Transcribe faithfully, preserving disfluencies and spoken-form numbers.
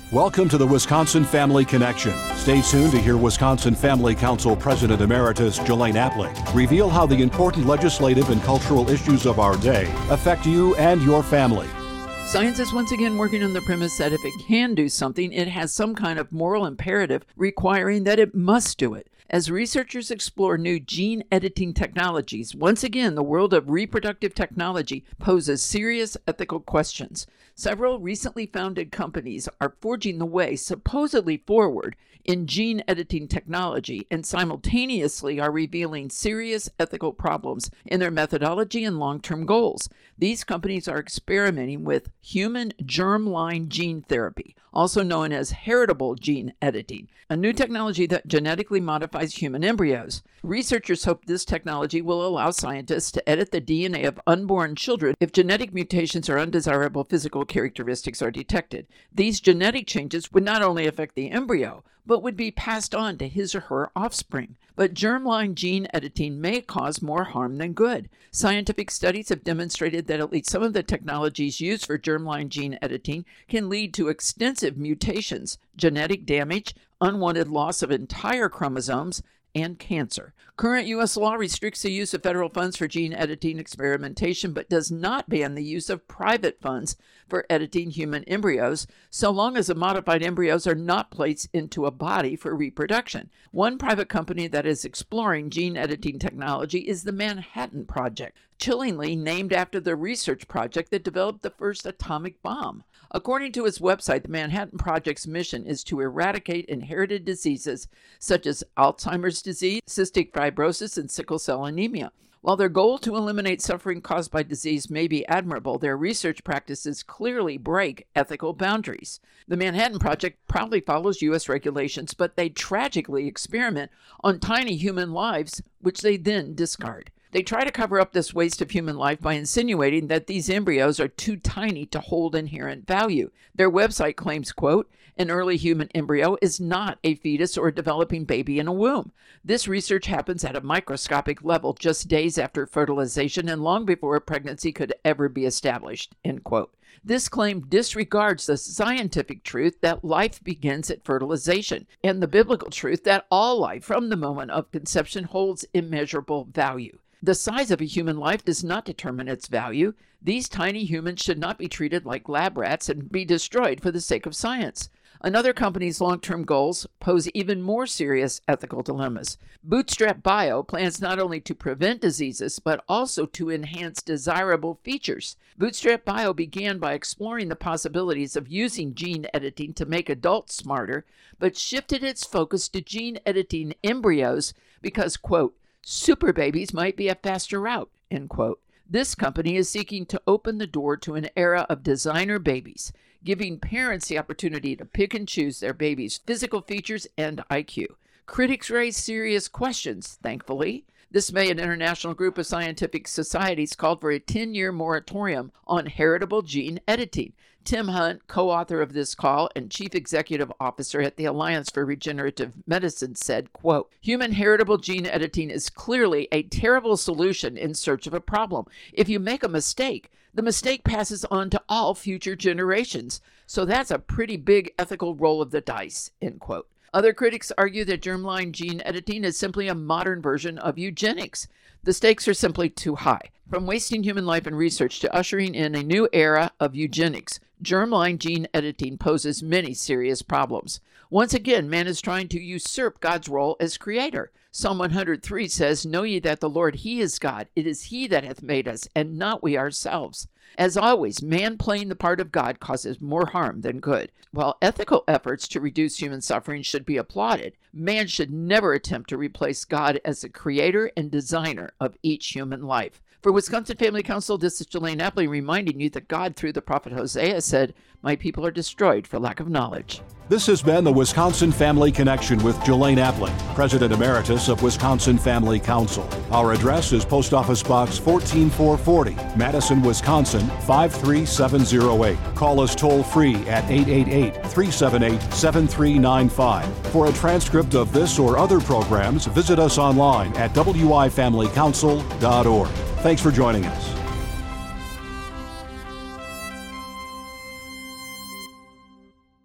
Welcome to the Wisconsin Family Connection. Stay tuned to hear Wisconsin Family Council President Emeritus Jelaine Appling reveal how the important legislative and cultural issues of our day affect you and your family. Science is once again working on the premise that if it can do something, it has some kind of moral imperative requiring that it must do it. As researchers explore new gene editing technologies, once again, the world of reproductive technology poses serious ethical questions. Several recently founded companies are forging the way, supposedly forward, in gene editing technology and simultaneously are revealing serious ethical problems in their methodology and long-term goals. These companies are experimenting with human germline gene therapy, also known as heritable gene editing, a new technology that genetically modifies human embryos. Researchers hope this technology will allow scientists to edit the D N A of unborn children if genetic mutations or undesirable physical characteristics are detected. These genetic changes would not only affect the embryo, but would be passed on to his or her offspring. But germline gene editing may cause more harm than good. Scientific studies have demonstrated that at least some of the technologies used for germline gene editing can lead to extensive mutations, genetic damage, unwanted loss of entire chromosomes, and cancer. Current U S law restricts the use of federal funds for gene editing experimentation, but does not ban the use of private funds for editing human embryos, so long as the modified embryos are not placed into a body for reproduction. One private company that is exploring gene editing technology is the Manhattan Project, chillingly named after the research project that developed the first atomic bomb. According to its website, the Manhattan Project's mission is to eradicate inherited diseases such as Alzheimer's disease, cystic fibrosis, and sickle cell anemia. While their goal to eliminate suffering caused by disease may be admirable, their research practices clearly break ethical boundaries. The Manhattan Project proudly follows U S regulations, but they tragically experiment on tiny human lives, which they then discard. They try to cover up this waste of human life by insinuating that these embryos are too tiny to hold inherent value. Their website claims, quote, an early human embryo is not a fetus or a developing baby in a womb. This research happens at a microscopic level just days after fertilization and long before a pregnancy could ever be established, end quote. This claim disregards the scientific truth that life begins at fertilization and the biblical truth that all life from the moment of conception holds immeasurable value. The size of a human life does not determine its value. These tiny humans should not be treated like lab rats and be destroyed for the sake of science. Another company's long-term goals pose even more serious ethical dilemmas. Bootstrap Bio plans not only to prevent diseases, but also to enhance desirable features. Bootstrap Bio began by exploring the possibilities of using gene editing to make adults smarter, but shifted its focus to gene editing embryos because, quote, super babies might be a faster route, end quote. This company is seeking to open the door to an era of designer babies, giving parents the opportunity to pick and choose their baby's physical features and I Q. Critics raise serious questions, thankfully. This May, an international group of scientific societies called for a ten-year moratorium on heritable gene editing. Tim Hunt, co-author of this call and chief executive officer at the Alliance for Regenerative Medicine, said, quote, human heritable gene editing is clearly a terrible solution in search of a problem. If you make a mistake, the mistake passes on to all future generations. So that's a pretty big ethical roll of the dice, end quote. Other critics argue that germline gene editing is simply a modern version of eugenics. The stakes are simply too high. From wasting human life in research to ushering in a new era of eugenics, germline gene editing poses many serious problems. Once again, man is trying to usurp God's role as creator. Psalm one hundred three says, know ye that the Lord, he is God. It is he that hath made us, and not we ourselves. As always, man playing the part of God causes more harm than good. While ethical efforts to reduce human suffering should be applauded, man should never attempt to replace God as the creator and designer of each human life. For Wisconsin Family Council, this is Jelaine Appling reminding you that God, through the prophet Hosea, said, my people are destroyed for lack of knowledge. This has been the Wisconsin Family Connection with Jelaine Appling, President Emeritus of Wisconsin Family Council. Our address is Post Office Box one four four zero zero, Madison, Wisconsin five three seven zero eight. Call us toll free at eight eight eight, three seven eight, seven three nine five. For a transcript of this or other programs, visit us online at w i family council dot org. Thanks for joining us.